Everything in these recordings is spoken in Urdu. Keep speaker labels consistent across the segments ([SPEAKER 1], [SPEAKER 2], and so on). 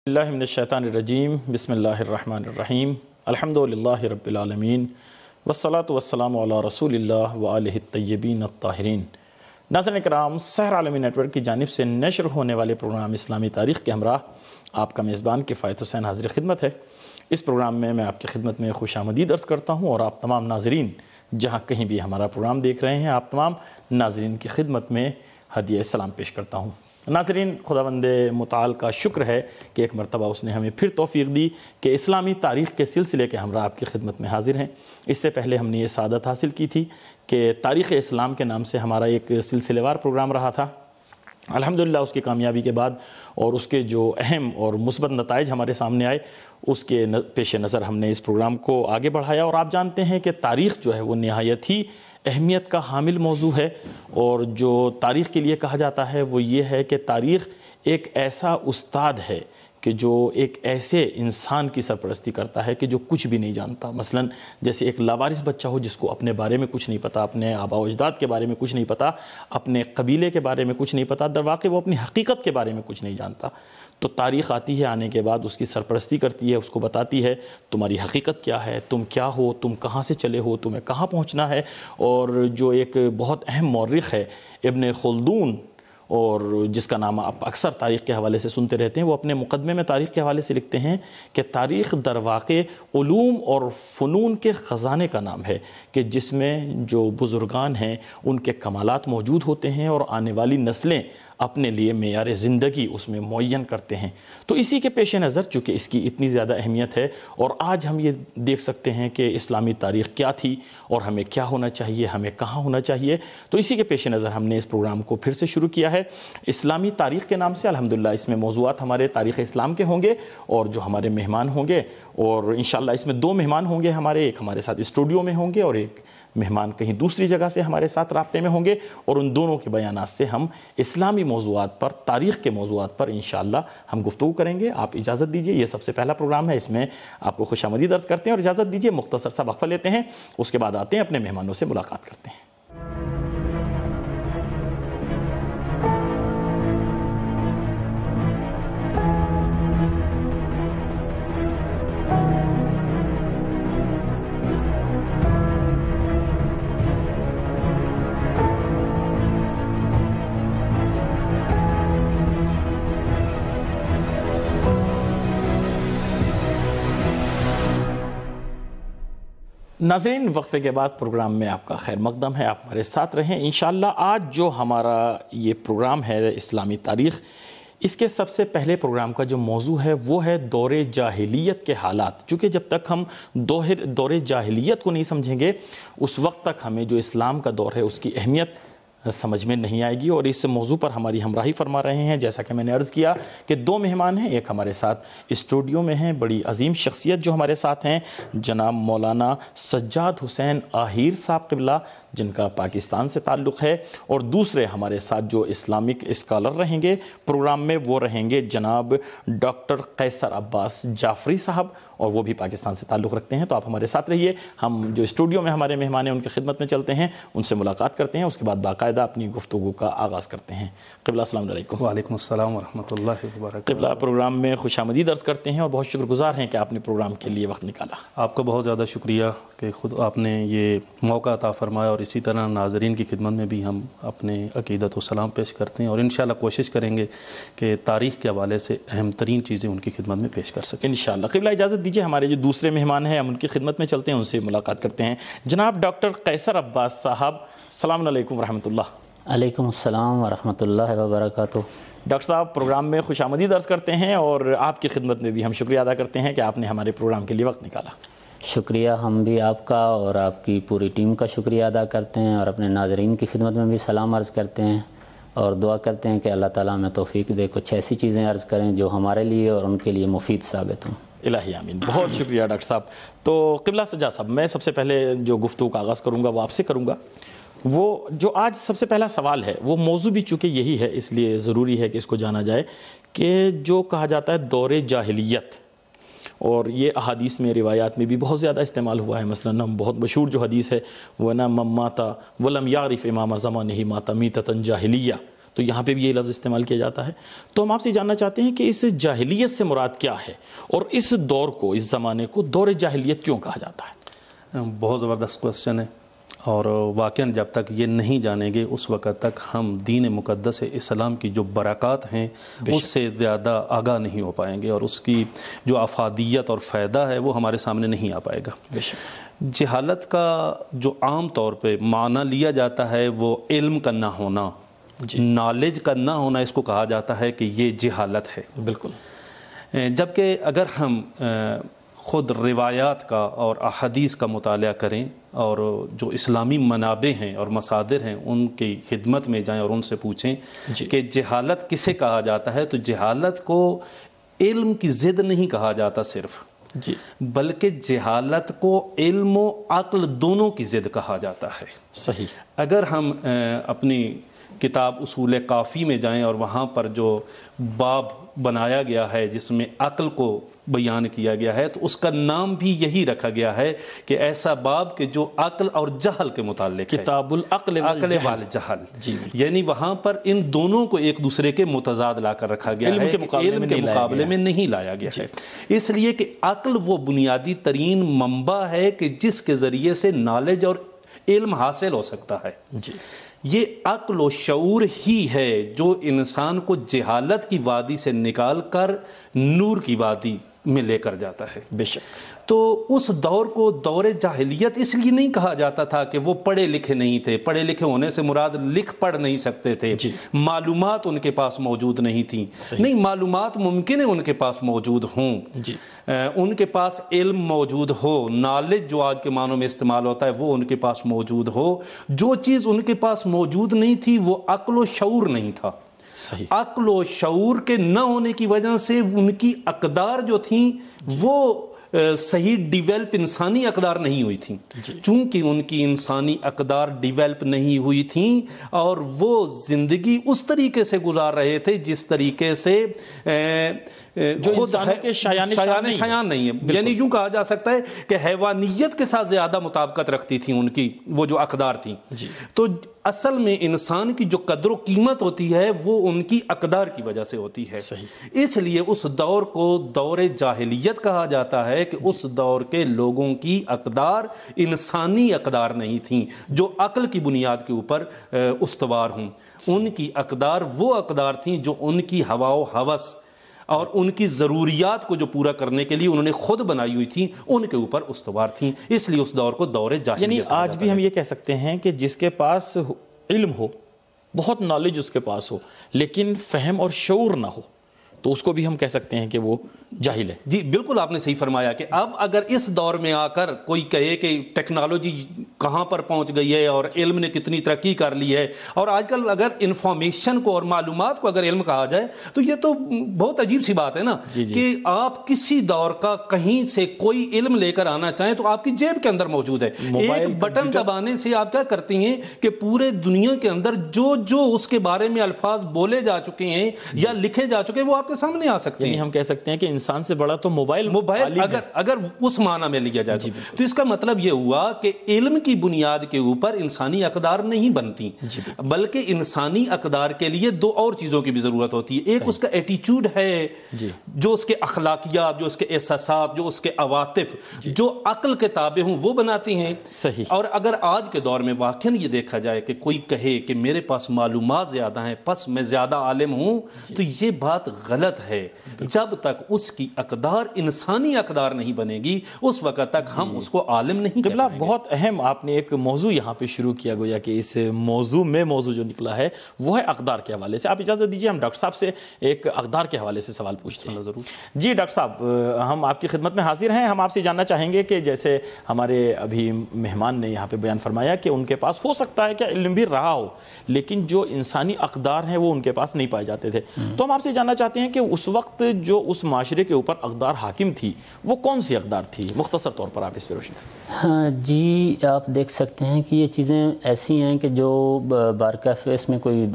[SPEAKER 1] اللہ من الشیطان الرجیم بسم اللہ الرحمن الرحیم الحمدللہ رب العالمین والصلاة والسلام علی رسول اللہ وآلہ الطیبین الطاہرین۔ ناظرین کرام، سحر عالمی نیٹ ورک کی جانب سے نشر ہونے والے پروگرام اسلامی تاریخ کے ہمراہ آپ کا میزبان کفایت حسین حاضر خدمت ہے۔ اس پروگرام میں آپ کی خدمت میں خوش آمدید عرض کرتا ہوں اور آپ تمام ناظرین جہاں کہیں بھی ہمارا پروگرام دیکھ رہے ہیں، آپ تمام ناظرین کی خدمت میں ہدیہ سلام پیش کرتا ہوں۔ ناظرین، خداوند متعال کا شکر ہے کہ ایک مرتبہ اس نے ہمیں پھر توفیق دی کہ اسلامی تاریخ کے سلسلے کے ہمراہ آپ کی خدمت میں حاضر ہیں۔ اس سے پہلے ہم نے یہ سعادت حاصل کی تھی کہ تاریخ اسلام کے نام سے ہمارا ایک سلسلے وار پروگرام رہا تھا۔ الحمدللہ اس کی کامیابی کے بعد اور اس کے جو اہم اور مثبت نتائج ہمارے سامنے آئے، اس کے پیش نظر ہم نے اس پروگرام کو آگے بڑھایا۔ اور آپ جانتے ہیں کہ تاریخ جو ہے وہ نہایت ہی اہمیت کا حامل موضوع ہے، اور جو تاریخ کے لیے کہا جاتا ہے وہ یہ ہے کہ تاریخ ایک ایسا استاد ہے کہ جو ایک ایسے انسان کی سرپرستی کرتا ہے کہ جو کچھ بھی نہیں جانتا۔ مثلا جیسے ایک لاوارث بچہ ہو جس کو اپنے بارے میں کچھ نہیں پتا، اپنے آباء و اجداد کے بارے میں کچھ نہیں پتا، اپنے قبیلے کے بارے میں کچھ نہیں پتا، در واقع وہ اپنی حقیقت کے بارے میں کچھ نہیں جانتا۔ تو تاریخ آتی ہے، آنے کے بعد اس کی سرپرستی کرتی ہے، اس کو بتاتی ہے تمہاری حقیقت کیا ہے، تم کیا ہو، تم کہاں سے چلے ہو، تمہیں کہاں پہنچنا ہے۔ اور جو ایک بہت اہم مورخ ہے ابن خلدون، اور جس کا نام آپ اکثر تاریخ کے حوالے سے سنتے رہتے ہیں، وہ اپنے مقدمے میں تاریخ کے حوالے سے لکھتے ہیں کہ تاریخ در واقع علوم اور فنون کے خزانے کا نام ہے، کہ جس میں جو بزرگان ہیں ان کے کمالات موجود ہوتے ہیں اور آنے والی نسلیں اپنے لیے معیار زندگی اس میں معین کرتے ہیں۔ تو اسی کے پیش نظر چونکہ اس کی اتنی زیادہ اہمیت ہے، اور آج ہم یہ دیکھ سکتے ہیں کہ اسلامی تاریخ کیا تھی اور ہمیں کیا ہونا چاہیے، ہمیں کہاں ہونا چاہیے، تو اسی کے پیش نظر ہم نے اس پروگرام کو پھر سے شروع کیا ہے اسلامی تاریخ کے نام سے۔ الحمدللہ اس میں موضوعات ہمارے تاریخ اسلام کے ہوں گے، اور جو ہمارے مہمان ہوں گے، اور انشاءاللہ اس میں 2 مہمان ہوں گے ہمارے، ایک ہمارے ساتھ اسٹوڈیو میں ہوں گے اور ایک مہمان کہیں دوسری جگہ سے ہمارے ساتھ رابطے میں ہوں گے، اور ان دونوں کے بیانات سے ہم اسلامی موضوعات پر، تاریخ کے موضوعات پر انشاءاللہ ہم گفتگو کریں گے۔ آپ اجازت دیجئے، یہ سب سے پہلا پروگرام ہے، اس میں آپ کو خوش آمدید عرض کرتے ہیں، اور اجازت دیجئے مختصر سا وقفہ لیتے ہیں، اس کے بعد آتے ہیں اپنے مہمانوں سے ملاقات کرتے ہیں۔ ناظرین، وقفے کے بعد پروگرام میں آپ کا خیر مقدم ہے، آپ ہمارے ساتھ رہیں انشاءاللہ۔ آج جو ہمارا یہ پروگرام ہے اسلامی تاریخ، اس کے سب سے پہلے پروگرام کا جو موضوع ہے وہ ہے دور جاہلیت کے حالات۔ چونکہ جب تک ہم دور جاہلیت کو نہیں سمجھیں گے، اس وقت تک ہمیں جو اسلام کا دور ہے اس کی اہمیت سمجھ میں نہیں آئے گی۔ اور اس موضوع پر ہماری ہمراہی فرما رہے ہیں، جیسا کہ میں نے عرض کیا کہ 2 مہمان ہیں، ایک ہمارے ساتھ اسٹوڈیو میں ہیں، بڑی عظیم شخصیت جو ہمارے ساتھ ہیں، جناب مولانا سجاد حسین آہیر صاحب قبلہ، جن کا پاکستان سے تعلق ہے، اور دوسرے ہمارے ساتھ جو اسلامک اسکالر رہیں گے پروگرام میں وہ رہیں گے جناب ڈاکٹر قیصر عباس جعفری صاحب، اور وہ بھی پاکستان سے تعلق رکھتے ہیں۔ تو آپ ہمارے ساتھ رہیے، ہم جو اسٹوڈیو میں ہمارے مہمان ہیں ان کی خدمت میں چلتے ہیں، ان سے ملاقات کرتے ہیں، اس کے بعد باقاعدہ اپنی گفتگو کا آغاز کرتے ہیں۔ قبلہ السلام علیکم۔
[SPEAKER 2] وعلیکم السلام ورحمۃ اللہ وبرکاتہ۔
[SPEAKER 1] قبلہ پروگرام میں خوش آمدید عرض کرتے ہیں، اور بہت شکر گزار ہیں کہ آپ نے پروگرام کے لیے وقت نکالا۔
[SPEAKER 2] آپ کا بہت زیادہ شکریہ کہ خود آپ نے یہ موقع عطا فرمایا، اور اسی طرح ناظرین کی خدمت میں بھی ہم اپنے عقیدت و سلام پیش کرتے ہیں، اور انشاءاللہ کوشش کریں گے کہ تاریخ کے حوالے سے اہم ترین چیزیں ان کی خدمت میں پیش کر سکیں
[SPEAKER 1] انشاءاللہ۔ قبلہ اجازت دیجیے، ہمارے جو دوسرے مہمان ہیں ہم ان کی خدمت میں چلتے ہیں، ان سے ملاقات کرتے ہیں۔ جناب ڈاکٹر قیصر عباس صاحب، السلام علیکم ورحمۃ اللہ۔
[SPEAKER 3] علیکم السلام ورحمۃ اللہ وبرکاتہ۔
[SPEAKER 1] ڈاکٹر صاحب، پروگرام میں خوش آمدید عرض کرتے ہیں، اور آپ کی خدمت میں بھی ہم شکریہ ادا کرتے ہیں کہ آپ نے ہمارے پروگرام کے لیے وقت نکالا۔
[SPEAKER 3] شکریہ، ہم بھی آپ کا اور آپ کی پوری ٹیم کا شکریہ ادا کرتے ہیں، اور اپنے ناظرین کی خدمت میں بھی سلام عرض کرتے ہیں، اور دعا کرتے ہیں کہ اللہ تعالیٰ ہمیں توفیق دے، کچھ ایسی چیزیں عرض کریں جو ہمارے لیے اور ان کے لیے مفید ثابت ہوں۔
[SPEAKER 1] الہی آمین۔ بہت شکریہ ڈاکٹر صاحب۔ تو قبلہ سجاد صاحب، میں سب سے پہلے جو گفتگو کا آغاز کروں گا وہ آپ سے کروں گا۔ وہ جو آج سب سے پہلا سوال ہے، وہ موضوع بھی چونکہ یہی ہے، اس لیے ضروری ہے کہ اس کو جانا جائے، کہ جو کہا جاتا ہے دور جاہلیت، اور یہ احادیث میں، روایات میں بھی بہت زیادہ استعمال ہوا ہے۔ مثلا بہت مشہور جو حدیث ہے وہ نا من ماتا ولم یعرف امام زمانہ ماتا میتۃ جاہلیہ، تو یہاں پہ بھی یہ لفظ استعمال کیا جاتا ہے. تو ہم آپ سے جاننا چاہتے ہیں کہ اس جاہلیت سے مراد کیا ہے اور اس دور کو، اس زمانے کو دور جاہلیت کیوں کہا جاتا ہے؟
[SPEAKER 2] بہت زبردست کوسچن ہے، اور واقعاً جب تک یہ نہیں جانیں گے اس وقت تک ہم دین مقدس اسلام کی جو برکات ہیں اس سے زیادہ آگاہ نہیں ہو پائیں گے، اور اس کی جو افادیت اور فائدہ ہے وہ ہمارے سامنے نہیں آ پائے گا. جہالت کا جو عام طور پہ معنی لیا جاتا ہے وہ علم کا نہ ہونا، نالج کا نہ ہونا، اس کو کہا جاتا ہے کہ یہ جہالت ہے.
[SPEAKER 1] بالکل.
[SPEAKER 2] جبکہ اگر ہم خود روایات کا اور احادیث کا مطالعہ کریں اور جو اسلامی منابع ہیں اور مصادر ہیں ان کی خدمت میں جائیں اور ان سے پوچھیں کہ جہالت کسے کہا جاتا ہے، تو جہالت کو علم کی ضد نہیں کہا جاتا صرف، بلکہ جہالت کو علم و عقل دونوں کی ضد کہا جاتا ہے.
[SPEAKER 1] صحیح.
[SPEAKER 2] اگر ہم اپنی کتاب اصول کافی میں جائیں اور وہاں پر جو باب بنایا گیا ہے جس میں عقل کو بیان کیا گیا ہے، تو اس کا نام بھی یہی رکھا گیا ہے کہ ایسا باب کہ جو عقل اور جہل کے متعلق ہے،
[SPEAKER 1] کتاب العقل
[SPEAKER 2] والجہل. یعنی وہاں پر ان دونوں کو ایک دوسرے کے متضاد لا کر رکھا گیا ہے، علم کے مقابلے میں نہیں لایا گیا ہے. اس لیے کہ عقل وہ بنیادی ترین منبع ہے کہ جس کے ذریعے سے نالج اور علم حاصل ہو سکتا ہے. یہ عقل و شعور ہی ہے جو انسان کو جہالت کی وادی سے نکال کر نور کی وادی میں لے کر جاتا ہے.
[SPEAKER 1] بے شک.
[SPEAKER 2] تو اس دور کو دور جاہلیت اس لیے نہیں کہا جاتا تھا کہ وہ پڑھے لکھے نہیں تھے. پڑھے لکھے ہونے سے مراد لکھ پڑھ نہیں سکتے تھے، معلومات ان کے پاس موجود نہیں تھیں. نہیں، معلومات ممکن ہے ان کے پاس موجود ہوں، ان کے پاس علم موجود ہو، نالج جو آج کے معنوں میں استعمال ہوتا ہے وہ ان کے پاس موجود ہو. جو چیز ان کے پاس موجود نہیں تھی وہ عقل و شعور نہیں تھا.
[SPEAKER 1] صحیح.
[SPEAKER 2] عقل و شعور کے نہ ہونے کی وجہ سے ان کی اقدار جو تھیں وہ صحیح ڈیویلپ انسانی اقدار نہیں ہوئی تھیں. چونکہ ان کی انسانی اقدار ڈیویلپ نہیں ہوئی تھیں اور وہ زندگی اس طریقے سے گزار رہے تھے جس طریقے سے
[SPEAKER 1] جو انسانوں کے
[SPEAKER 2] شایان نہیں ہے. یعنی یوں کہا جا سکتا ہے کہ حیوانیت کے ساتھ زیادہ مطابقت رکھتی تھیں ان کی وہ جو اقدار تھیں. تو اصل میں انسان کی جو قدر و قیمت ہوتی ہے وہ ان کی اقدار کی وجہ سے ہوتی ہے. اس لیے اس دور کو دور جاہلیت کہا جاتا ہے کہ اس دور کے لوگوں کی اقدار انسانی اقدار نہیں تھیں جو عقل کی بنیاد کے اوپر استوار ہوں. ان کی اقدار وہ اقدار تھیں جو ان کی ہوا و ہوس اور ان کی ضروریات کو جو پورا کرنے کے لیے انہوں نے خود بنائی ہوئی تھیں ان کے اوپر استوار تھیں. اس لیے اس دور کو دور جاہلیت.
[SPEAKER 1] یعنی آج بھی ہم یہ کہہ سکتے ہیں کہ جس کے پاس علم ہو، بہت نالج اس کے پاس ہو، لیکن فہم اور شعور نہ ہو تو اس کو بھی ہم کہہ سکتے ہیں کہ وہ جاہل ہے.
[SPEAKER 2] جی بالکل آپ نے صحیح فرمایا کہ اب اگر اس دور میں آ کر کوئی کہے کہ ٹیکنالوجی کہاں پر پہنچ گئی ہے اور علم نے کتنی ترقی کر لی ہے، اور آج کل اگر انفارمیشن کو اور معلومات کو اگر علم کہا جائے تو یہ تو بہت عجیب سی بات ہے نا. کہ آپ کسی دور کا کہیں سے کوئی علم لے کر آنا چاہیں تو آپ کی جیب کے اندر موجود ہے. ایک بٹن دبانے سے آپ کیا کرتی ہیں کہ پورے دنیا کے اندر جو اس کے بارے میں الفاظ بولے جا چکے ہیں یا لکھے جا چکے ہیں وہ آپ کے سامنے آ سکتے ہیں.
[SPEAKER 1] ہم کہہ سکتے ہیں کہ انسان سے بڑا تو موبائل
[SPEAKER 2] اگر اس معنی میں لیا جائے تو اس کا مطلب یہ ہوا کہ علم کی بنیاد کے اوپر انسانی اقدار نہیں بنتی، بلکہ انسانی اقدار کے لیے دو اور چیزوں کی بھی ضرورت ہوتی ہے. ایک اس کا ایٹیچیوڈ ہے، جو اس کے اخلاقیات، جو اس کے احساسات، جو اس کے عواطف جو عقل کے تابع ہوں وہ بناتی ہیں. اور اگر آج کے دور میں واقعاً یہ دیکھا جائے کہ کوئی کہے کہ میرے پاس معلومات زیادہ ہیں پس میں زیادہ عالم ہوں، تو یہ بات غلط ہے. جب تک اس کی اقدار انسانی اقدار نہیں بنے گی اس وقت تک ہم اس کو عالم نہیں کہہ پائیں گے.
[SPEAKER 1] بہت اہم آپ نے ایک موضوع یہاں پہ شروع کیا، گویا کہ اس موضوع جو نکلا ہے وہ ہے اقدار کے حوالے سے. آپ اجازت دیجیے ہم ڈاکٹر صاحب سے ایک اقدار کے حوالے سے سوال پوچھتے ہیں.
[SPEAKER 2] ضرور.
[SPEAKER 1] جی ڈاکٹر صاحب، ہم آپ کی خدمت میں حاضر ہیں. ہم آپ سے جاننا چاہیں گے کہ جیسے ہمارے ابھی مہمان نے یہاں پہ بیان فرمایا کہ ان کے پاس ہو سکتا ہے کہ علم بھی رہا ہو لیکن جو انسانی اقدار ہیں وہ ان کے پاس نہیں پائے جاتے تھے. تو ہم آپ سے جاننا چاہتے ہیں کہ اس وقت جو اس معاشرے کے اوپر اقدار حاکم تھی وہ کون سی اقدار تھی؟ مختصر طور پر آپ اس پہ روشنی.
[SPEAKER 3] جی آپ دیکھ سکتے ہیں کہ یہ چیزیں ایسی ہیں کہ جو بارکیف اس میں کوئی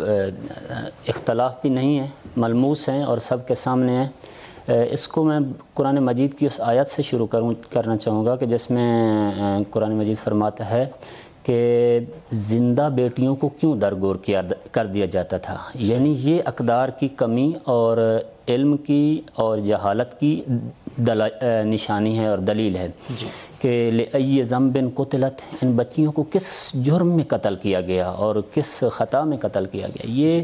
[SPEAKER 3] اختلاف بھی نہیں ہے، ملموس ہیں اور سب کے سامنے ہیں. اس کو میں قرآن مجید کی اس آیت سے شروع کرنا چاہوں گا کہ جس میں قرآن مجید فرماتا ہے کہ زندہ بیٹیوں کو کیوں درگور کر دیا جاتا تھا. یعنی یہ اقدار کی کمی اور علم کی اور جہالت کی نشانی ہے اور دلیل ہے کہ لأی ذنب قتلت، ان بچیوں کو کس جرم میں قتل کیا گیا اور کس خطا میں قتل کیا گیا. یہ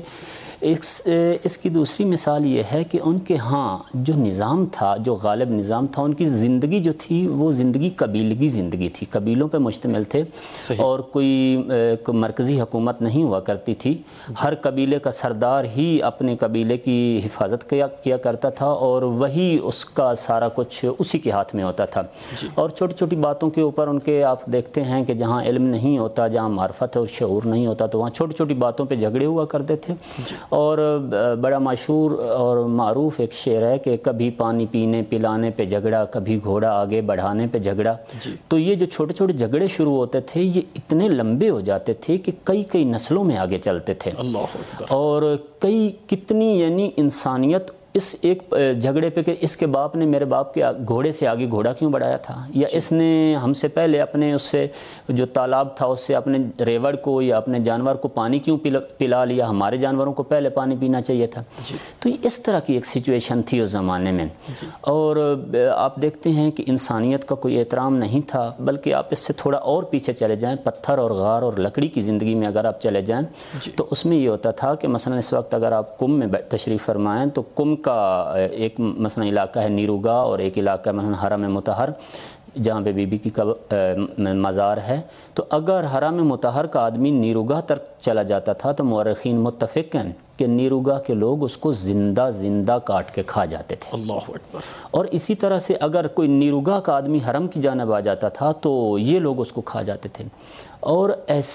[SPEAKER 3] اس کی دوسری مثال یہ ہے کہ ان کے ہاں جو نظام تھا، جو غالب نظام تھا، ان کی زندگی جو تھی وہ زندگی قبیلگی زندگی تھی، قبیلوں پہ مشتمل تھے اور کوئی مرکزی حکومت نہیں ہوا کرتی تھی. ہر قبیلے کا سردار ہی اپنے قبیلے کی حفاظت کیا کرتا تھا اور وہی اس کا سارا کچھ اسی کے ہاتھ میں ہوتا تھا. اور چھوٹی چھوٹی باتوں کے اوپر ان کے آپ دیکھتے ہیں کہ جہاں علم نہیں ہوتا، جہاں معرفت اور شعور نہیں ہوتا، تو وہاں چھوٹی چھوٹی باتوں پہ جھگڑے ہوا کرتے تھے. اور بڑا مشہور اور معروف ایک شعر ہے کہ کبھی پانی پینے پلانے پہ جھگڑا، کبھی گھوڑا آگے بڑھانے پہ جھگڑا. تو یہ جو چھوٹے چھوٹے جھگڑے شروع ہوتے تھے یہ اتنے لمبے ہو جاتے تھے کہ کئی نسلوں میں آگے چلتے تھے. اور کتنی یعنی انسانیت اس ایک جھگڑے پہ کہ اس کے باپ نے میرے باپ کے گھوڑے سے آگے گھوڑا کیوں بڑھایا تھا، یا اس نے ہم سے پہلے اپنے اس سے جو تالاب تھا اس سے اپنے ریوڑ کو یا اپنے جانور کو پانی کیوں پلا لیا، ہمارے جانوروں کو پہلے پانی پینا چاہیے تھا. تو اس طرح کی ایک سچویشن تھی اس زمانے میں. اور آپ دیکھتے ہیں کہ انسانیت کا کوئی احترام نہیں تھا، بلکہ آپ اس سے تھوڑا اور پیچھے چلے جائیں، پتھر اور غار اور لکڑی کی زندگی میں اگر آپ چلے جائیں تو اس میں یہ ہوتا تھا کہ مثلا اس وقت اگر آپ کم میں تشریف فرمائیں تو کم کا ایک مثلا علاقہ ہے نیروگا اور ایک علاقہ ہے مثلا حرم مطہر جہاں پہ بی بی کی مزار ہے. تو اگر حرم مطہر کا آدمی نیروگا تک چلا جاتا تھا تو مورخین متفق ہیں کہ نیروگا کے لوگ اس کو زندہ کاٹ کے کھا جاتے تھے.
[SPEAKER 1] اللہ اکبر.
[SPEAKER 3] اور اسی طرح سے اگر کوئی نیروگا کا آدمی حرم کی جانب آ جاتا تھا تو یہ لوگ اس کو کھا جاتے تھے. اور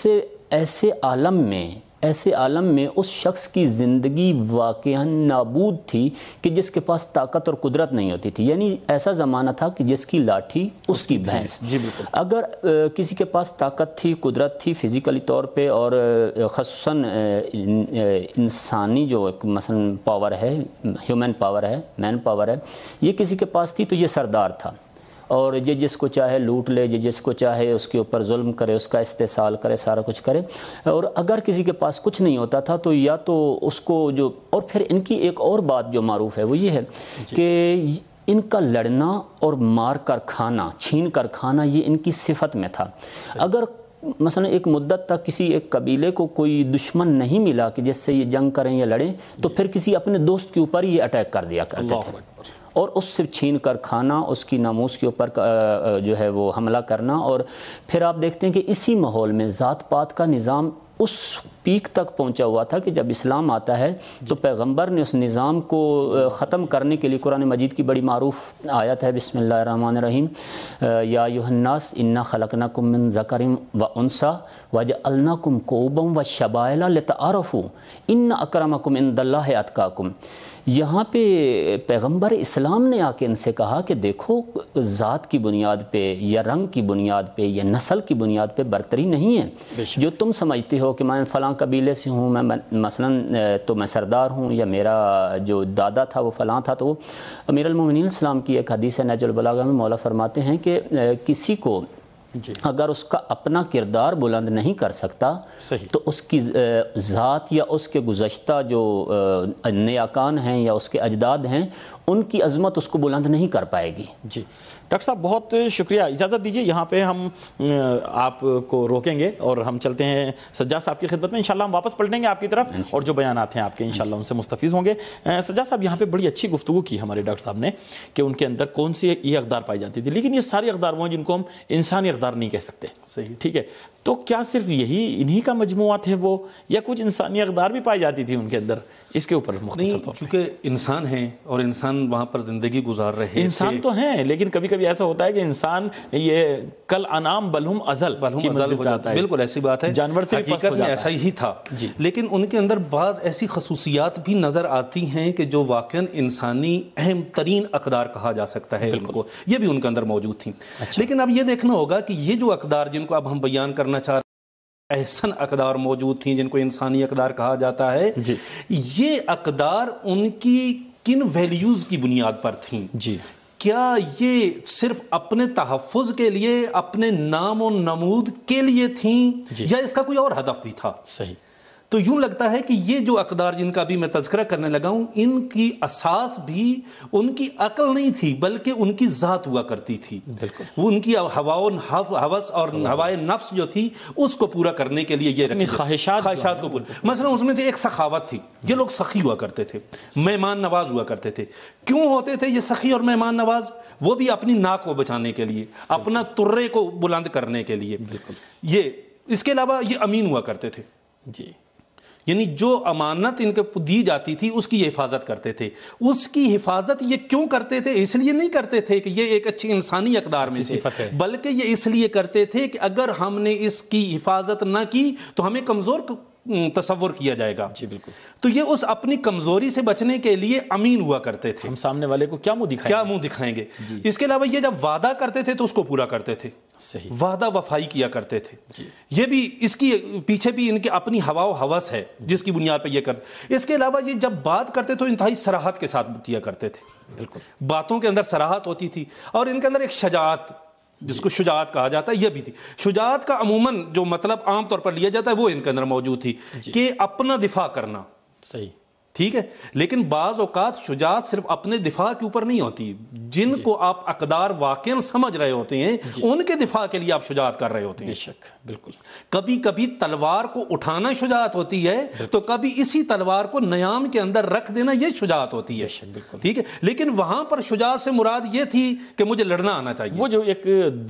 [SPEAKER 3] ایسے عالم میں اس شخص کی زندگی واقعاً نابود تھی کہ جس کے پاس طاقت اور قدرت نہیں ہوتی تھی. یعنی ایسا زمانہ تھا کہ جس کی لاٹھی اس کی بھینس. اگر کسی کے پاس طاقت تھی، قدرت تھی فزیکلی طور پہ، اور خصوصاً انسانی جو ایک مثلا پاور ہے، ہیومن پاور ہے، مین پاور ہے، یہ کسی کے پاس تھی تو یہ سردار تھا. اور یہ جس کو چاہے لوٹ لے، یہ جس کو چاہے اس کے اوپر ظلم کرے، اس کا استحصال کرے، سارا کچھ کرے. اور اگر کسی کے پاس کچھ نہیں ہوتا تھا تو یا تو اس کو جو، اور پھر ان کی ایک اور بات جو معروف ہے وہ یہ ہے کہ ان کا لڑنا اور مار کر کھانا، چھین کر کھانا، یہ ان کی صفت میں تھا. اگر مثلا ایک مدت تک کسی ایک قبیلے کو کوئی دشمن نہیں ملا کہ جس سے یہ جنگ کریں یا لڑیں تو پھر کسی اپنے دوست کے اوپر یہ اٹیک کر دیا کرتے تھے اور اس سے چھین کر کھانا، اس کی ناموس کے اوپر جو ہے وہ حملہ کرنا. اور پھر آپ دیکھتے ہیں کہ اسی ماحول میں ذات پات کا نظام اس پیک تک پہنچا ہوا تھا کہ جب اسلام آتا ہے تو پیغمبر نے اس نظام کو ختم کرنے کے لیے قرآن مجید کی بڑی معروف آیت ہے، بسم اللہ الرحمن الرحیم، یا ایھا الناس انا خلقناکم من ذکر و انثی وجعلناکم شعوبا وشبائل لتعارفوا ان اکرمکم عند اللہ اتقاکم. یہاں پہ پیغمبر اسلام نے آ کے ان سے کہا کہ دیکھو، ذات کی بنیاد پہ یا رنگ کی بنیاد پہ یا نسل کی بنیاد پہ برتری نہیں ہے. جو تم سمجھتے ہو کہ میں فلاں قبیلے سے ہوں، میں مثلاً تو میں سردار ہوں، یا میرا جو دادا تھا وہ فلاں تھا، تو وہ امیر المومنین اسلام کی ایک حدیث ہے نہج البلاغہ میں مولا فرماتے ہیں کہ کسی کو اگر اس کا اپنا کردار بلند نہیں کر سکتا تو اس کی ذات یا اس کے گزشتہ جو نیاکان ہیں یا اس کے اجداد ہیں ان کی عظمت اس کو بلند نہیں کر پائے گی.
[SPEAKER 1] جی ڈاکٹر صاحب بہت شکریہ. اجازت دیجیے یہاں پہ ہم آپ کو روکیں گے اور ہم چلتے ہیں سجاد صاحب کی خدمت میں. انشاءاللہ ہم واپس پلٹیں گے آپ کی طرف اور جو بیانات ہیں آپ کے انشاءاللہ ان سے مستفیض ہوں گے. سجاد صاحب یہاں پہ بڑی اچھی گفتگو کی ہمارے ڈاکٹر صاحب نے کہ ان کے اندر کون سی یہ اقدار پائی جاتی تھی، لیکن یہ ساری اقدار وہ ہیں جن کو ہم انسانی اقدار نہیں کہہ سکتے. صحیح، ٹھیک ہے. تو کیا صرف یہی انہی کا مجموعہ تھے وہ، یا کچھ انسانی اقدار بھی پائی جاتی تھی ان کے اندر؟ اس کے اوپر مختصر طور پر.
[SPEAKER 2] چونکہ انسان ہیں اور انسان وہاں پر زندگی گزار رہے تھے.
[SPEAKER 1] انسان تو ہیں، لیکن کبھی کبھی ایسا ہوتا ہے کہ انسان یہ کل انعام بلہم ازل کی منزل ہو جاتا ہے.
[SPEAKER 2] بالکل ایسی بات ہے،
[SPEAKER 1] جانور سے
[SPEAKER 2] حقیقت میں ایسا ہی تھا. لیکن ان کے اندر بعض ایسی خصوصیات بھی نظر آتی ہیں کہ جو واقعاً انسانی اہم ترین اقدار کہا جا سکتا ہے ان کو، یہ بھی ان کے اندر موجود تھیں. لیکن اب یہ دیکھنا ہوگا کہ یہ جو اقدار جن کو اب ہم بیان کرنا چاہ رہے ہیں، احسن اقدار موجود تھیں جن کو انسانی اقدار کہا جاتا ہے، یہ اقدار ان کی کن ویلیوز کی بنیاد پر تھیں؟ کیا یہ صرف اپنے تحفظ کے لیے، اپنے نام و نمود کے لیے تھیں یا اس کا کوئی اور ہدف بھی تھا؟
[SPEAKER 1] صحیح.
[SPEAKER 2] تو یوں لگتا ہے کہ یہ جو اقدار جن کا بھی میں تذکرہ کرنے لگا ہوں، ان کی اساس بھی ان کی عقل نہیں تھی بلکہ ان کی ذات ہوا کرتی تھی.
[SPEAKER 1] بالکل.
[SPEAKER 2] وہ ان کی ہوس اور ہوائے نفس جو تھی اس کو پورا کرنے کے لیے یہ خواہشات کو پورا. مثلا اس میں ایک سخاوت تھی، یہ لوگ سخی ہوا کرتے تھے، مہمان نواز ہوا کرتے تھے. کیوں ہوتے تھے یہ سخی اور مہمان نواز؟ وہ بھی اپنی ناک کو بچانے کے لیے، اپنا ترے کو بلند کرنے کے لیے. یہ اس کے علاوہ یہ امین ہوا کرتے تھے.
[SPEAKER 1] جی.
[SPEAKER 2] یعنی جو امانت ان کو دی جاتی تھی اس کی یہ حفاظت کرتے تھے. اس کی حفاظت یہ کیوں کرتے تھے؟ اس لیے نہیں کرتے تھے کہ یہ ایک اچھی انسانی اقدار میں سے، بلکہ یہ اس لیے کرتے تھے کہ اگر ہم نے اس کی حفاظت نہ کی تو ہمیں کمزور تصور کیا جائے گا.
[SPEAKER 1] جی بالکل.
[SPEAKER 2] تو یہ اس اپنی کمزوری سے بچنے کے لیے امین ہوا کرتے تھے.
[SPEAKER 1] ہم سامنے والے کو کیا منہ
[SPEAKER 2] دکھائیں گے. اس کے علاوہ یہ جب وعدہ کرتے تھے تو اس کو پورا کرتے تھے.
[SPEAKER 1] صحیح.
[SPEAKER 2] وعدہ وفائی کیا کرتے تھے. یہ بھی اس کی پیچھے بھی ان کی اپنی ہوا و ہوس ہے جس کی بنیاد پہ یہ کرتے. اس کے علاوہ یہ جب بات کرتے تو انتہائی صراحت کے ساتھ کیا کرتے تھے. بالکل. باتوں کے اندر صراحت ہوتی تھی اور ان کے اندر ایک شجاعت، جس کو شجاعت کہا جاتا ہے، یہ بھی تھی. شجاعت کا عموماً جو مطلب عام طور پر لیا جاتا ہے وہ ان کے اندر موجود تھی کہ اپنا دفاع کرنا.
[SPEAKER 1] صحیح.
[SPEAKER 2] ٹھیک ہے. لیکن بعض اوقات شجاعت صرف اپنے دفاع کے اوپر نہیں ہوتی. جن کو آپ اقدار واقعا سمجھ رہے ہوتے ہیں ان کے دفاع کے لیے آپ شجاعت کر رہے ہوتے ہیں.
[SPEAKER 1] بے شک. بالکل.
[SPEAKER 2] کبھی کبھی تلوار کو اٹھانا شجاعت ہوتی ہے تو کبھی اسی تلوار کو نیام کے اندر رکھ دینا یہ شجاعت ہوتی ہے. ٹھیک ہے. لیکن وہاں پر شجاعت سے مراد یہ تھی کہ مجھے لڑنا آنا چاہیے.
[SPEAKER 1] وہ جو ایک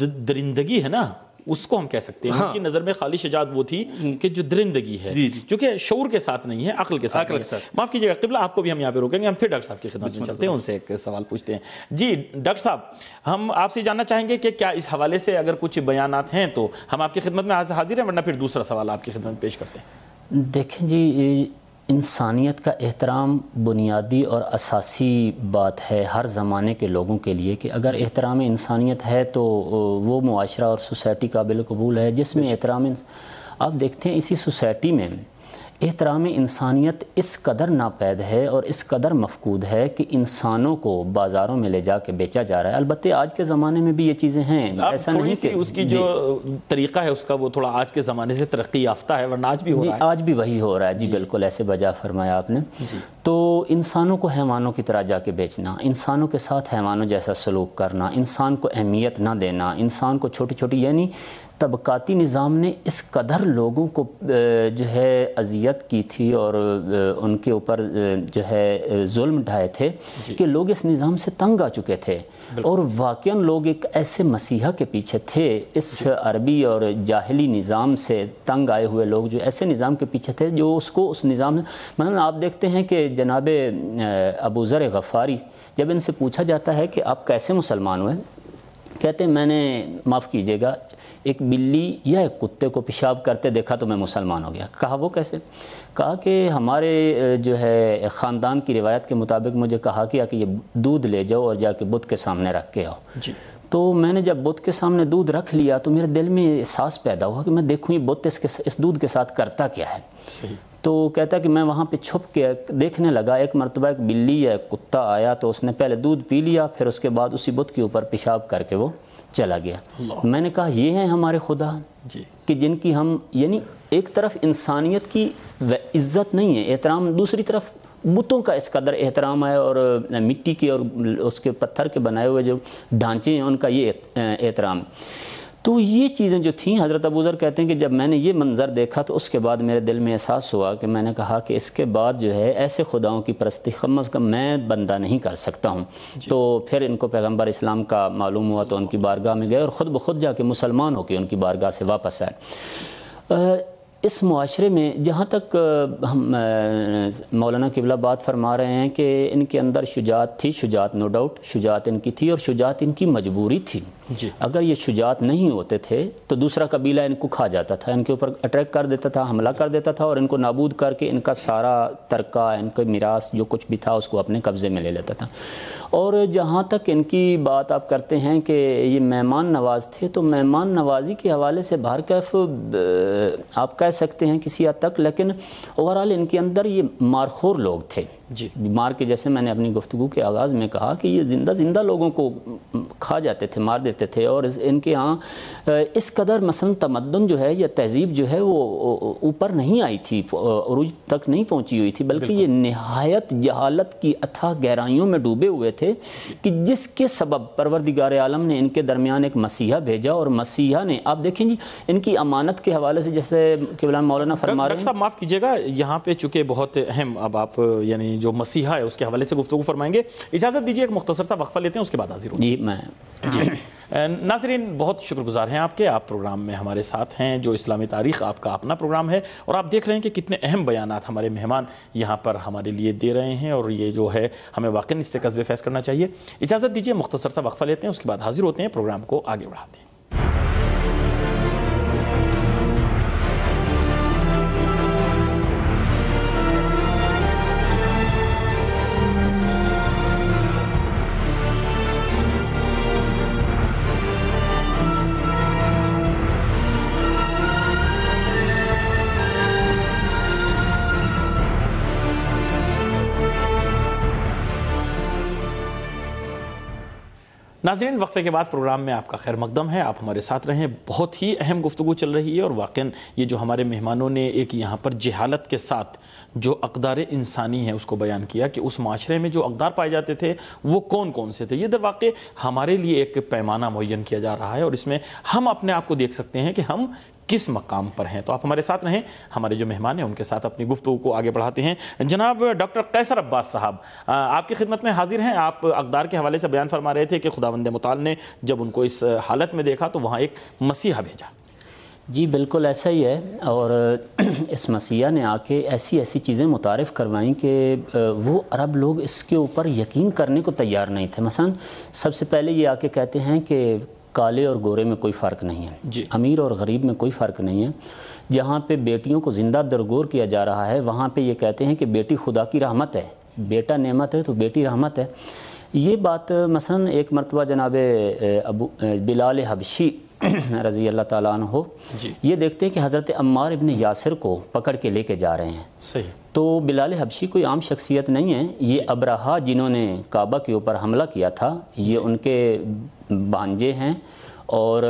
[SPEAKER 1] درندگی ہے نا اس کو ہم کہہ سکتے ہیں. ان کی نظر میں خالی شجاعت وہ تھی کہ جو درندگی ہے جو کہ شعور کے ساتھ نہیں ہے، عقل کے ساتھ. معاف کیجیے گا قبلہ، آپ کو بھی ہم یہاں پہ روکیں گے. ہم پھر ڈاکٹر صاحب کی خدمت میں چلتے ہیں، ان سے ایک سوال پوچھتے ہیں. جی ڈاکٹر صاحب، ہم آپ سے جاننا چاہیں گے کہ کیا اس حوالے سے اگر کچھ بیانات ہیں تو ہم آپ کی خدمت میں حاضر ہیں، ورنہ پھر دوسرا سوال آپ کی خدمت میں پیش کرتے ہیں.
[SPEAKER 3] دیکھیں جی، انسانیت کا احترام بنیادی اور اساسی بات ہے ہر زمانے کے لوگوں کے لیے، کہ اگر احترام انسانیت ہے تو وہ معاشرہ اور سوسائٹی قابل قبول ہے جس میں احترام آپ دیکھتے ہیں اسی سوسائٹی میں احترام انسانیت اس قدر ناپید ہے اور اس قدر مفقود ہے کہ انسانوں کو بازاروں میں لے جا کے بیچا جا رہا ہے. البتہ آج کے زمانے میں بھی یہ چیزیں ہیں، ایسا نہیں کہ
[SPEAKER 1] اس کی جو طریقہ ہے اس کا وہ تھوڑا آج کے زمانے سے ترقی یافتہ ہے، ورنہ آج بھی ہو رہا ہے.
[SPEAKER 3] آج بھی وہی ہو رہا ہے. جی بالکل ایسے بجا فرمایا آپ نے. تو انسانوں کو حیوانوں کی طرح جا کے بیچنا، انسانوں کے ساتھ حیوانوں جیسا سلوک کرنا، انسان کو اہمیت نہ دینا، انسان کو چھوٹی چھوٹی، یعنی طبقاتی نظام نے اس قدر لوگوں کو جو ہے اذیت کی تھی اور ان کے اوپر جو ہے ظلم ڈھائے تھے کہ لوگ اس نظام سے تنگ آ چکے تھے. اور واقعاً لوگ ایک ایسے مسیحا کے پیچھے تھے، اس عربی اور جاہلی نظام سے تنگ آئے ہوئے لوگ جو ایسے نظام کے پیچھے تھے جو اس کو اس نظام میں مثلا آپ دیکھتے ہیں کہ جناب ابو ذر غفاری جب ان سے پوچھا جاتا ہے کہ آپ کیسے مسلمان ہوئے، کہتے ہیں میں نے، معاف کیجیے گا، ایک بلی یا ایک کتے کو پیشاب کرتے دیکھا تو میں مسلمان ہو گیا. کہا وہ کیسے؟ کہا کہ ہمارے جو ہے خاندان کی روایت کے مطابق مجھے کہا کیا کہ یہ دودھ لے جاؤ اور جا کے بت کے سامنے رکھ کے آؤ. تو میں نے جب بت کے سامنے دودھ رکھ لیا تو میرے دل میں احساس پیدا ہوا کہ میں دیکھوں یہ بت اس دودھ کے ساتھ کرتا کیا ہے. تو کہتا ہے کہ میں وہاں پہ چھپ کے دیکھنے لگا. ایک مرتبہ ایک بلی یا ایک کتا آیا تو اس نے پہلے دودھ پی لیا، پھر اس کے بعد اسی بت کے اوپر پیشاب کر کے وہ چلا گیا. میں نے کہا یہ ہیں ہمارے خدا کہ جن کی ہم، یعنی ایک طرف انسانیت کی عزت نہیں ہے، احترام، دوسری طرف بتوں کا اس قدر احترام ہے اور مٹی کے اور اس کے پتھر کے بنائے ہوئے جو ڈھانچے ہیں ان کا یہ احترام. تو یہ چیزیں جو تھیں، حضرت ابو ذر کہتے ہیں کہ جب میں نے یہ منظر دیکھا تو اس کے بعد میرے دل میں احساس ہوا کہ میں نے کہا کہ اس کے بعد جو ہے ایسے خداؤں کی پرستی کم از کم میں بندہ نہیں کر سکتا ہوں. تو پھر ان کو پیغمبر اسلام کا معلوم ہوا تو ان کی بارگاہ میں گئے اور خود بخود جا کے مسلمان ہو کے ان کی بارگاہ سے واپس آئے. اس معاشرے میں جہاں تک ہم مولانا قبلہ بات فرما رہے ہیں کہ ان کے اندر شجاعت تھی، شجاعت نو ڈاؤٹ شجاعت ان کی تھی اور شجاعت ان کی مجبوری تھی. اگر یہ شجاعت نہیں ہوتے تھے تو دوسرا قبیلہ ان کو کھا جاتا تھا، ان کے اوپر اٹیک کر دیتا تھا، حملہ کر دیتا تھا اور ان کو نابود کر کے ان کا سارا ترکہ، ان کا میراث جو کچھ بھی تھا اس کو اپنے قبضے میں لے لیتا تھا. اور جہاں تک ان کی بات آپ کرتے ہیں کہ یہ مہمان نواز تھے، تو مہمان نوازی کے حوالے سے بہرکیف آپ کہہ سکتے ہیں کسی حد تک، لیکن اوورال ان کے اندر یہ مارخور لوگ تھے.
[SPEAKER 1] جی
[SPEAKER 3] بیمار کے جیسے میں نے اپنی گفتگو کے آغاز میں کہا کہ یہ زندہ زندہ لوگوں کو کھا جاتے تھے، مار دیتے تھے، اور ان کے ہاں اس قدر مثلا تمدن جو ہے یا تہذیب جو ہے وہ اوپر نہیں آئی تھی، عروج تک نہیں پہنچی ہوئی تھی، بلکہ یہ نہایت جہالت کی اتھاہ گہرائیوں میں ڈوبے ہوئے تھے کہ جس کے سبب پروردگار عالم نے ان کے درمیان ایک مسیحا بھیجا، اور مسیحا نے آپ دیکھیں جی ان کی امانت کے حوالے سے جیسے قبلہ مولانا فرما رہے ہیں.
[SPEAKER 1] ڈاکٹر صاحب معاف کیجیے گا، یہاں پہ چونکہ بہت اہم اب آپ یعنی جو مسیحا ہے اس کے حوالے سے گفتگو فرمائیں گے، اجازت دیجیے ایک مختصر سا وقفہ لیتے ہیں، اس کے بعد حاضر ہوں.
[SPEAKER 3] جی میں
[SPEAKER 1] ناظرین بہت شکر گزار ہیں آپ کے، آپ پروگرام میں ہمارے ساتھ ہیں. جو اسلامی تاریخ آپ کا اپنا پروگرام ہے، اور آپ دیکھ رہے ہیں کہ کتنے اہم بیانات ہمارے مہمان یہاں پر ہمارے لیے دے رہے ہیں، اور یہ جو ہے ہمیں واقعی اس سے قصب فیض کرنا چاہیے. اجازت دیجیے مختصر سا وقفہ لیتے ہیں، اس کے بعد حاضر ہوتے ہیں، پروگرام کو آگے بڑھاتے ہیں. ناظرین وقفے کے بعد پروگرام میں آپ کا خیر مقدم ہے، آپ ہمارے ساتھ رہیں. بہت ہی اہم گفتگو چل رہی ہے، اور واقعاً یہ جو ہمارے مہمانوں نے ایک یہاں پر جہالت کے ساتھ جو اقدار انسانی ہے اس کو بیان کیا کہ اس معاشرے میں جو اقدار پائے جاتے تھے وہ کون کون سے تھے. یہ در واقع ہمارے لیے ایک پیمانہ معین کیا جا رہا ہے، اور اس میں ہم اپنے آپ کو دیکھ سکتے ہیں کہ ہم کس مقام پر ہیں. تو آپ ہمارے ساتھ رہیں، ہمارے جو مہمان ہیں ان کے ساتھ اپنی گفتگو کو آگے بڑھاتے ہیں. جناب ڈاکٹر قیصر عباس صاحب آپ کی خدمت میں حاضر ہیں. آپ اقدار کے حوالے سے بیان فرما رہے تھے کہ خداوند متعال نے جب ان کو اس حالت میں دیکھا تو وہاں ایک مسیحا بھیجا.
[SPEAKER 3] جی بالکل ایسا ہی ہے، اور اس مسیحا نے آ کے ایسی ایسی چیزیں متعارف کروائیں کہ وہ عرب لوگ اس کے اوپر یقین کرنے کو تیار نہیں تھے. مثلا سب سے پہلے یہ آ کے کہتے ہیں کہ کالے اور گورے میں کوئی فرق نہیں ہے،
[SPEAKER 1] جی
[SPEAKER 3] امیر اور غریب میں کوئی فرق نہیں ہے. جہاں پہ بیٹیوں کو زندہ درگور کیا جا رہا ہے وہاں پہ یہ کہتے ہیں کہ بیٹی خدا کی رحمت ہے، بیٹا نعمت ہے تو بیٹی رحمت ہے. یہ بات مثلا ایک مرتبہ جناب بلال حبشی رضی اللہ تعالیٰ عنہ
[SPEAKER 1] جی
[SPEAKER 3] یہ دیکھتے ہیں کہ حضرت عمار ابن یاسر کو پکڑ کے لے کے جا رہے ہیں.
[SPEAKER 1] صحیح.
[SPEAKER 3] تو بلال حبشی کوئی عام شخصیت نہیں ہے، یہ ابرہا جنہوں نے کعبہ کے اوپر حملہ کیا تھا، یہ ان کے بانجے ہیں، اور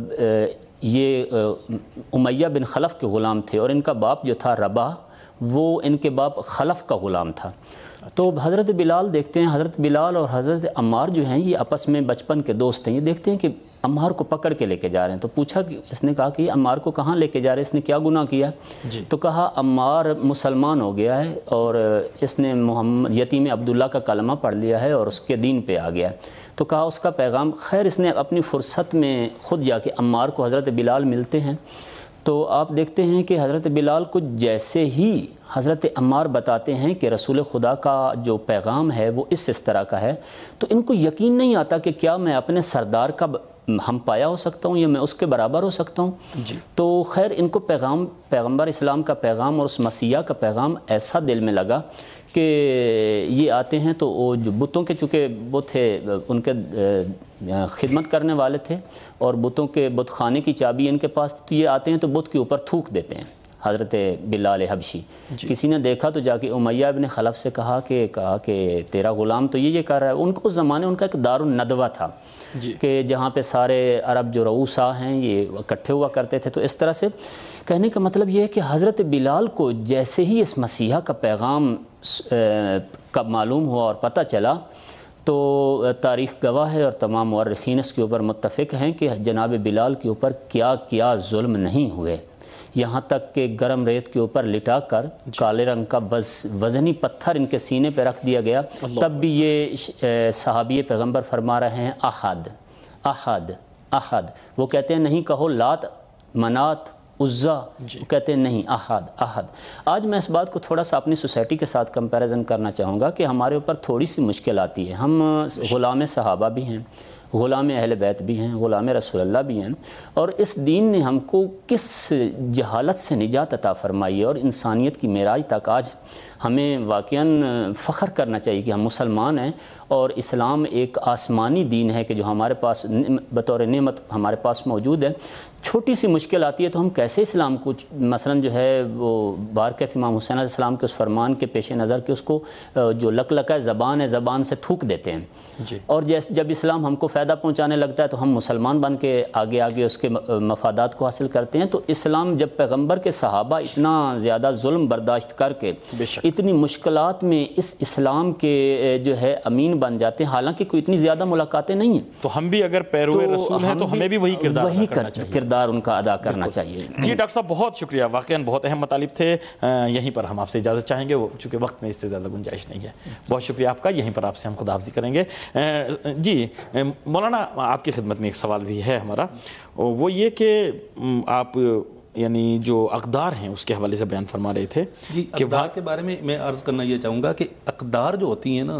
[SPEAKER 3] یہ امیہ بن خلف کے غلام تھے، اور ان کا باپ جو تھا ربا وہ ان کے باپ خلف کا غلام تھا. تو حضرت بلال دیکھتے ہیں، حضرت بلال اور حضرت عمار جو ہیں یہ آپس میں بچپن کے دوست ہیں. یہ دیکھتے ہیں کہ عمار کو پکڑ کے لے کے جا رہے ہیں. تو پوچھا کہ اس نے کہا کہ عمار کو کہاں لے کے جا رہے ہیں، اس نے کیا گناہ کیا؟
[SPEAKER 1] جی.
[SPEAKER 3] تو کہا عمار مسلمان ہو گیا ہے، اور اس نے محمد یتیم عبداللہ کا کلمہ پڑھ لیا ہے اور اس کے دین پہ آ گیا ہے. تو کہا اس کا پیغام. خیر اس نے اپنی فرصت میں خود جا کے عمار کو حضرت بلال ملتے ہیں. تو آپ دیکھتے ہیں کہ حضرت بلال کو جیسے ہی حضرت عمار بتاتے ہیں کہ رسول خدا کا جو پیغام ہے وہ اس طرح کا ہے، تو ان کو یقین نہیں آتا کہ کیا میں اپنے سردار کا ہم پایا ہو سکتا ہوں یا میں اس کے برابر ہو سکتا ہوں.
[SPEAKER 1] جی.
[SPEAKER 3] تو خیر ان کو پیغمبر اسلام کا پیغام اور اس مسیحا کا پیغام ایسا دل میں لگا کہ یہ آتے ہیں تو وہ جو بتوں کے چونکہ وہ تھے ان کے خدمت کرنے والے تھے، اور بتوں کے بت خانے کی چابی ان کے پاس تھی، تو یہ آتے ہیں تو بت کے اوپر تھوک دیتے ہیں حضرت بلال حبشی.
[SPEAKER 1] جی.
[SPEAKER 3] کسی نے دیکھا تو جا کے امیہ ابن خلف سے کہا کہ تیرا غلام تو یہ کر رہا ہے. ان کو اس زمانے ان کا ایک دار الندوہ تھا.
[SPEAKER 1] جی.
[SPEAKER 3] کہ جہاں پہ سارے عرب جو رؤسا ہیں یہ اکٹھے ہوا کرتے تھے. تو اس طرح سے کہنے کا مطلب یہ ہے کہ حضرت بلال کو جیسے ہی اس مسیحا کا پیغام کب معلوم ہوا اور پتہ چلا تو تاریخ گواہ ہے اور تمام مورخین اس کے اوپر متفق ہیں کہ جناب بلال کے اوپر کیا کیا ظلم نہیں ہوئے. یہاں تک کہ گرم ریت کے اوپر لٹا کر کالے رنگ کا وزنی پتھر ان کے سینے پہ رکھ دیا گیا. تب بھی یہ صحابی پیغمبر فرما رہے ہیں احد احد احد. وہ کہتے ہیں نہیں کہو لات منات عزا، وہ کہتے ہیں نہیں احد احد. آج میں اس بات کو تھوڑا سا اپنی سوسائٹی کے ساتھ کمپیریزن کرنا چاہوں گا کہ ہمارے اوپر تھوڑی سی مشکل آتی ہے. ہم غلام صحابہ بھی ہیں، غلام اہل بیت بھی ہیں، غلام رسول اللہ بھی ہیں، اور اس دین نے ہم کو کس جہالت سے نجات عطا فرمائی ہے اور انسانیت کی معراج تک آج ہمیں واقعاً فخر کرنا چاہیے کہ ہم مسلمان ہیں اور اسلام ایک آسمانی دین ہے کہ جو ہمارے پاس بطور نعمت ہمارے پاس موجود ہے. چھوٹی سی مشکل آتی ہے تو ہم کیسے اسلام کو مثلاً جو ہے وہ بارکیف امام حسین علیہ السلام کے اس فرمان کے پیش نظر کہ اس کو جو لکلکہ زبان ہے زبان سے تھوک دیتے ہیں
[SPEAKER 1] جی.
[SPEAKER 3] اور جب اسلام ہم کو فائدہ پہنچانے لگتا ہے تو ہم مسلمان بن کے آگے آگے اس کے مفادات کو حاصل کرتے ہیں. تو اسلام جب پیغمبر کے صحابہ اتنا زیادہ ظلم برداشت کر کے اتنی مشکلات میں اس اسلام کے جو ہے امین بن جاتے ہیں, حالانکہ کوئی اتنی زیادہ ملاقاتیں نہیں ہیں,
[SPEAKER 1] تو ہم بھی اگر پیروے رسول ہیں تو ہمیں بھی وہی
[SPEAKER 3] کردار ان کا ادا کرنا چاہیے.
[SPEAKER 1] جی ڈاکٹر صاحب بہت شکریہ, واقعاً بہت اہم مطالب تھے. یہیں پر ہم آپ سے اجازت چاہیں گے, چونکہ وقت میں اس سے زیادہ گنجائش نہیں ہے. بہت شکریہ آپ کا, یہیں پر آپ سے ہم خداحافظی کریں گے. جی مولانا آپ کی خدمت میں ایک سوال بھی ہے ہمارا, وہ یہ کہ آپ یعنی جو اقدار ہیں اس کے حوالے سے بیان فرما رہے تھے.
[SPEAKER 2] جی اقدار کے بارے میں عرض کرنا یہ چاہوں گا کہ اقدار جو ہوتی ہیں نا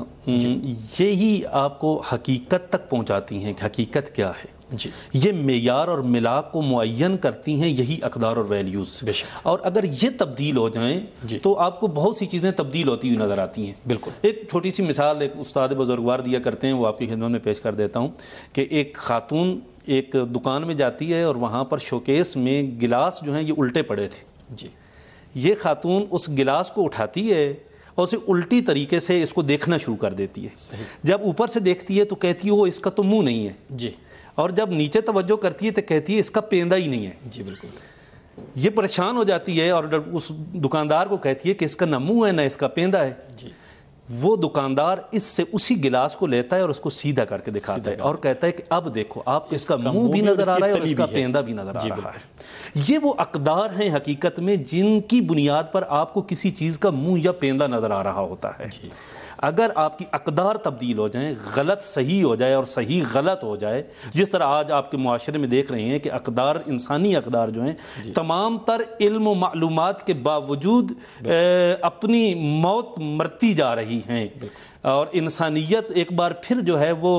[SPEAKER 2] یہی آپ کو حقیقت تک پہنچاتی ہیں کہ حقیقت کیا ہے.
[SPEAKER 1] جی
[SPEAKER 2] یہ معیار اور ملاک کو معین کرتی ہیں یہی اقدار اور ویلیوز. اور اگر یہ تبدیل ہو جائیں تو آپ کو بہت سی چیزیں تبدیل ہوتی ہوئی نظر آتی ہیں.
[SPEAKER 1] بالکل.
[SPEAKER 2] ایک چھوٹی سی مثال ایک استاد بزرگوار دیا کرتے ہیں, وہ آپ کی خدمت میں پیش کر دیتا ہوں کہ ایک خاتون ایک دکان میں جاتی ہے اور وہاں پر شوکیس میں گلاس جو ہیں یہ الٹے پڑے تھے.
[SPEAKER 1] جی
[SPEAKER 2] یہ خاتون اس گلاس کو اٹھاتی ہے اور اسے الٹی طریقے سے اس کو دیکھنا شروع کر دیتی ہے. جب اوپر سے دیکھتی ہے تو کہتی ہے وہ اس کا تو منہ نہیں ہے.
[SPEAKER 1] جی.
[SPEAKER 2] اور جب نیچے توجہ کرتی ہے تو کہتی ہے اس کا پیندا ہی نہیں ہے.
[SPEAKER 1] جی بالکل.
[SPEAKER 2] یہ پریشان ہو جاتی ہے اور اس دکاندار کو کہتی ہے کہ اس کا نہ منہ ہے نہ اس کا پیندا ہے.
[SPEAKER 1] جی.
[SPEAKER 2] وہ دکاندار اس سے اسی گلاس کو لیتا ہے اور اس کو سیدھا کر کے دکھاتا ہے اور کہتا ہے کہ اب دیکھو آپ کو اس کا منہ بھی نظر آ رہا ہے اور اس کا پیندا بھی نظر آ رہا ہے. یہ وہ اقدار ہیں حقیقت میں جن کی بنیاد پر آپ کو کسی چیز کا منہ یا پیندا نظر آ رہا ہوتا ہے. اگر آپ کی اقدار تبدیل ہو جائیں, غلط صحیح ہو جائے اور صحیح غلط ہو جائے, جس طرح آج آپ کے معاشرے میں دیکھ رہے ہیں کہ اقدار انسانی اقدار جو ہیں تمام تر علم و معلومات کے باوجود اپنی موت مرتی جا رہی ہیں اور انسانیت ایک بار پھر جو ہے وہ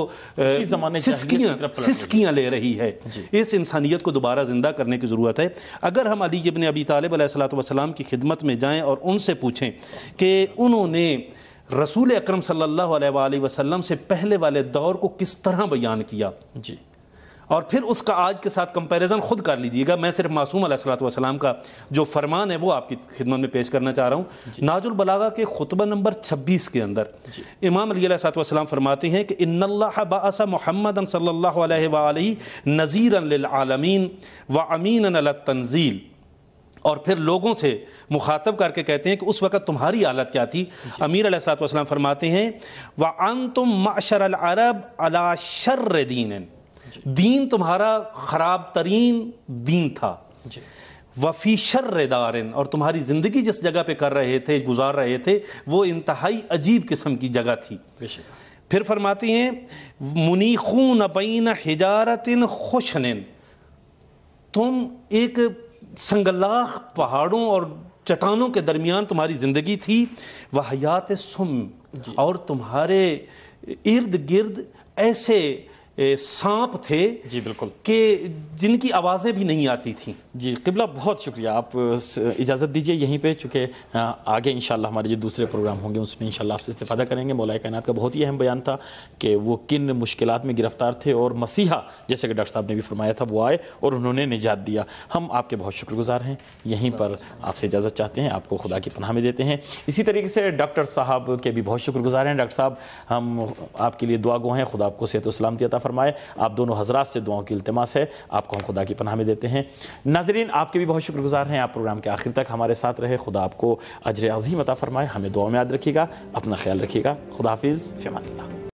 [SPEAKER 2] سسکیاں لے رہی ہے. اس انسانیت کو دوبارہ زندہ کرنے کی ضرورت ہے. اگر ہم علی ابن ابی طالب علیہ السلام کی خدمت میں جائیں اور ان سے پوچھیں کہ انہوں نے رسول اکرم صلی اللہ علیہ وآلہ وسلم سے پہلے والے دور کو کس طرح بیان کیا,
[SPEAKER 1] جی,
[SPEAKER 2] اور پھر اس کا آج کے ساتھ کمپیریزن خود کر لیجئے گا. میں صرف معصوم علیہ السلام کا جو فرمان ہے وہ آپ کی خدمت میں پیش کرنا چاہ رہا ہوں. ناج البلاغہ کے خطبہ نمبر 26 کے اندر امام علی علیہ السلام فرماتے ہیں کہ ان اللہ بعث محمدا صلی اللہ علیہ وآلہ نذیرا للعالمین وامینا علی التنزیل. اور پھر لوگوں سے مخاطب کر کے کہتے ہیں کہ اس وقت تمہاری حالت کیا تھی. امیر علیہ السلام فرماتے ہیں وَأَنْتُمْ مَعْشَرَ الْعَرَبْ عَلَى شَرِّ دِينٍ, دین تمہارا خراب ترین دین تھا. وَفِي شَرِّ دَارٍ, اور تمہاری زندگی جس جگہ پہ کر رہے تھے گزار رہے تھے وہ انتہائی عجیب قسم کی جگہ تھی. پھر فرماتے ہیں مُنِيخُونَ بَيْنَ حِجَارَةٍ خُشْنٍ, تم ایک سنگلاخ پہاڑوں اور چٹانوں کے درمیان تمہاری زندگی تھی. وحیات سم, اور تمہارے ارد گرد ایسے سانپ تھے
[SPEAKER 1] جی بالکل
[SPEAKER 2] کہ جن کی آوازیں بھی نہیں آتی تھیں.
[SPEAKER 1] جی قبلہ بہت شکریہ. آپ اجازت دیجئے یہیں پہ, چونکہ آگے انشاءاللہ ہمارے جو دوسرے پروگرام ہوں گے اس میں انشاءاللہ آپ سے استفادہ کریں گے. مولا کائنات کا بہت ہی اہم بیان تھا کہ وہ کن مشکلات میں گرفتار تھے اور مسیحا جیسے کہ ڈاکٹر صاحب نے بھی فرمایا تھا وہ آئے اور انہوں نے نجات دیا. ہم آپ کے بہت شکر گزار ہیں. یہیں پر آپ سے اجازت چاہتے ہیں, آپ کو خدا کی پناہ میں دیتے ہیں. اسی طریقے سے ڈاکٹر صاحب کے بھی بہت شکر گزار ہیں. ڈاکٹر صاحب ہم آپ کے لیے دعا گو ہیں, خدا آپ کو صحت و سلامتی عطا فرمائے. آپ دونوں حضرات سے دعاؤں کی التماس ہے, آپ کو ہم خدا کی پناہ میں دیتے ہیں. ناظرین آپ کے بھی بہت شکر گزار ہیں, آپ پروگرام کے آخر تک ہمارے ساتھ رہے. خدا آپ کو اجر عظیم عطا فرمائے. ہمیں دعا میں یاد رکھیے گا, اپنا خیال رکھیے گا. خدا حافظ, فی امان اللہ.